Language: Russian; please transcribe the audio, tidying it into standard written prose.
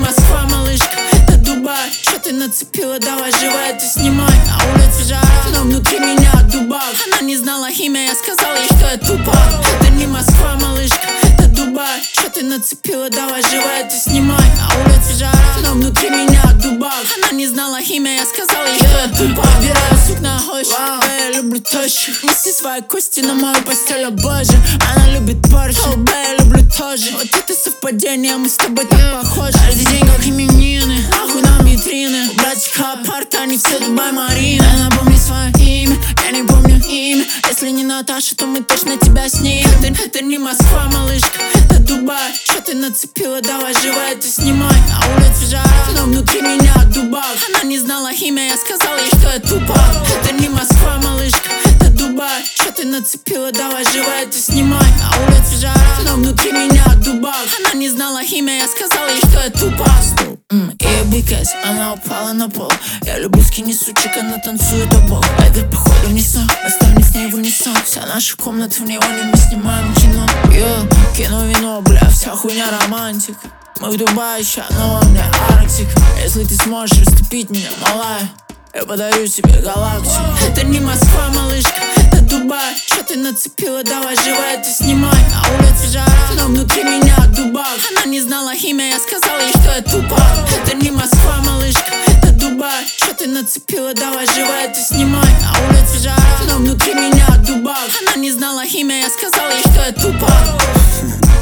Москва, малышка, это Дубай. Что ты нацепила, давай живо это снимай. На улице жара, но внутри меня дубак. Она не знала имя, я сказал ей, что я тупак. Это не Москва, малышка, это Дубай. Что ты нацепила, давай живо это снимай. На улице жара, но внутри меня дубак. Она не знала имя, я сказал ей, что я тупак. Убираю сукна гощи, я люблю тощих. Неси свои кости на мою постель, о боже. Она любит Порш, я люблю тоже. Вот это совпадение, мы с тобой так похожи. Каждый день как именины, нахуй нам витрины. У братика апарт, они все Дубай Марина. Напомни свое имя, я не помню имя. Если не Наташа, то мы точно тебя снимем. Это не Москва, малышка, это Дубай. Что ты нацепила, давай живо это снимай. На улице жара, но внутри меня дубак. Она не знала имя, я сказал ей, что я тупак. Это не Москва, малышка, это Дубай. Что ты нацепила, давай живо это снимай. На улице жара, но внутри меня дубак. Она не знала имя, я сказал ей, что я тупак. Ее бикес, она упала на пол. Я люблю скини сучек, она танцует обох. Это походу не сон, оставим с ней в унисон. Вся наша комната в неоне, мы снимаем кино. Кино, вино, бля, вся хуйня романтик. Мы в Дубае ща, но во мне Арктик. Если ты сможешь расступить меня, малая, я подарю тебе галактику. Это не Москва, малышка, это Дубай. Что ты нацепила, давай живо это снимай. На улице жара, но внутри меня дубак. Она не знала имя, я сказал ей, что я тупак. Это не Москва, малышка, это Дубай. Что ты нацепила, давай живо это снимай. На улице жара, но внутри меня дубак. Она не знала имя, я сказал ей, что я тупак.